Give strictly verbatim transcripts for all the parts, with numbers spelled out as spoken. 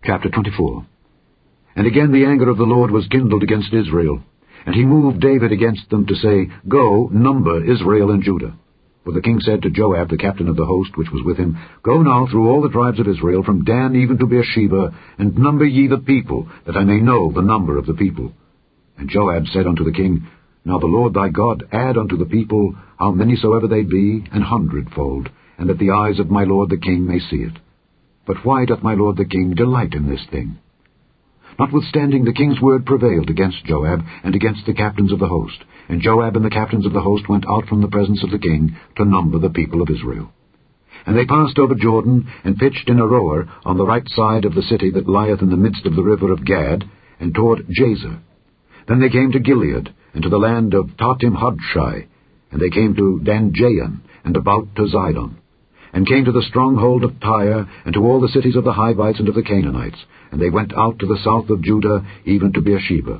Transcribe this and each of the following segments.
Chapter twenty-four. And again the anger of the Lord was kindled against Israel, and he moved David against them to say, Go, number Israel and Judah. For the king said to Joab, the captain of the host which was with him, Go now through all the tribes of Israel, from Dan even to Beersheba, and number ye the people, that I may know the number of the people. And Joab said unto the king, Now the Lord thy God add unto the people how many soever they be, an hundredfold, and that the eyes of my lord the king may see it. But why doth my lord the king delight in this thing? Notwithstanding the king's word prevailed against Joab and against the captains of the host, and Joab and the captains of the host went out from the presence of the king to number the people of Israel. And they passed over Jordan, and pitched in Aroer on the right side of the city that lieth in the midst of the river of Gad, and toward Jazer. Then they came to Gilead, and to the land of Tahtim-Hodshai, and they came to Danjayan, and about to Zidon, and came to the stronghold of Tyre, and to all the cities of the Hivites and of the Canaanites, and they went out to the south of Judah, even to Beersheba.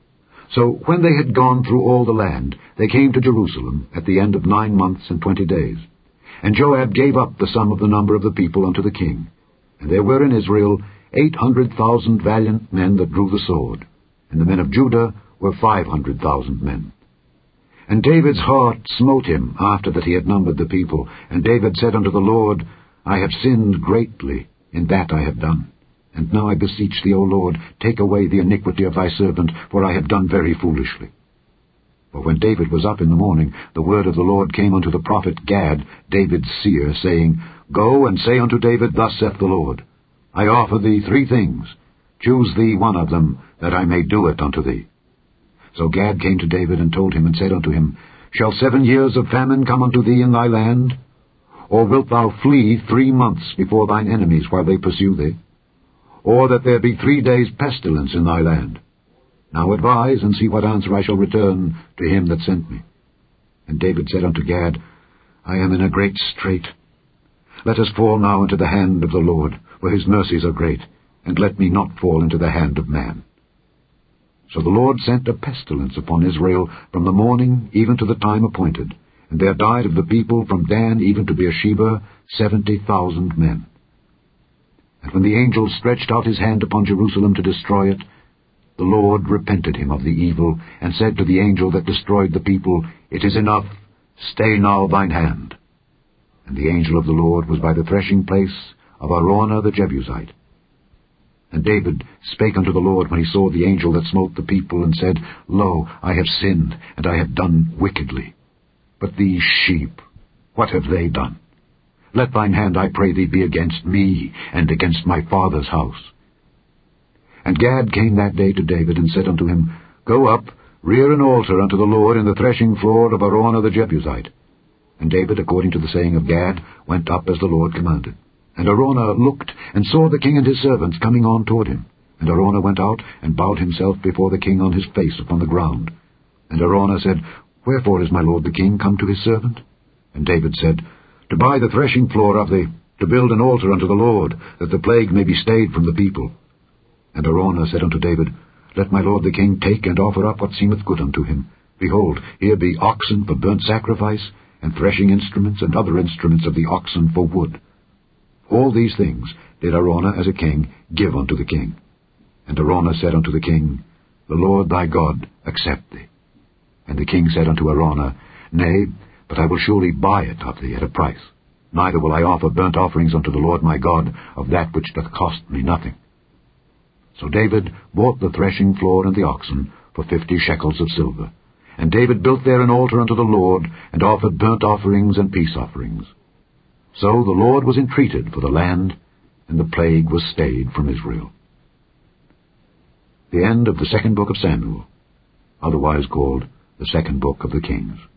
So when they had gone through all the land, they came to Jerusalem at the end of nine months and twenty days. And Joab gave up the sum of the number of the people unto the king. And there were in Israel eight hundred thousand valiant men that drew the sword, and the men of Judah were five hundred thousand men. And David's heart smote him after that he had numbered the people. And David said unto the Lord, I have sinned greatly in that I have done. And now I beseech thee, O Lord, take away the iniquity of thy servant, for I have done very foolishly. For when David was up in the morning, the word of the Lord came unto the prophet Gad, David's seer, saying, Go and say unto David, Thus saith the Lord, I offer thee three things. Choose thee one of them, that I may do it unto thee. So Gad came to David and told him, and said unto him, Shall seven years of famine come unto thee in thy land? Or wilt thou flee three months before thine enemies while they pursue thee? Or that there be three days' pestilence in thy land? Now advise, and see what answer I shall return to him that sent me. And David said unto Gad, I am in a great strait. Let us fall now into the hand of the Lord, for his mercies are great, and let me not fall into the hand of man. So the Lord sent a pestilence upon Israel from the morning even to the time appointed, and there died of the people from Dan even to Beersheba seventy thousand men. And when the angel stretched out his hand upon Jerusalem to destroy it, the Lord repented him of the evil, and said to the angel that destroyed the people, It is enough, stay now thine hand. And the angel of the Lord was by the threshing place of Araunah the Jebusite. And David spake unto the Lord when he saw the angel that smote the people, and said, Lo, I have sinned, and I have done wickedly. But these sheep, what have they done? Let thine hand, I pray thee, be against me, and against my father's house. And Gad came that day to David, and said unto him, Go up, rear an altar unto the Lord in the threshing floor of Araunah the Jebusite. And David, according to the saying of Gad, went up as the Lord commanded. And Araunah looked, and saw the king and his servants coming on toward him. And Araunah went out, and bowed himself before the king on his face upon the ground. And Araunah said, Wherefore is my lord the king come to his servant? And David said, To buy the threshing floor of thee, to build an altar unto the Lord, that the plague may be stayed from the people. And Araunah said unto David, Let my lord the king take and offer up what seemeth good unto him. Behold, here be oxen for burnt sacrifice, and threshing instruments, and other instruments of the oxen for wood. All these things did Araunah as a king give unto the king. And Araunah said unto the king, The Lord thy God accept thee. And the king said unto Araunah, Nay, but I will surely buy it of thee at a price. Neither will I offer burnt offerings unto the Lord my God of that which doth cost me nothing. So David bought the threshing floor and the oxen for fifty shekels of silver. And David built there an altar unto the Lord, and offered burnt offerings and peace offerings. So the Lord was entreated for the land, and the plague was stayed from Israel. The end of the second book of Samuel, otherwise called the second book of the Kings.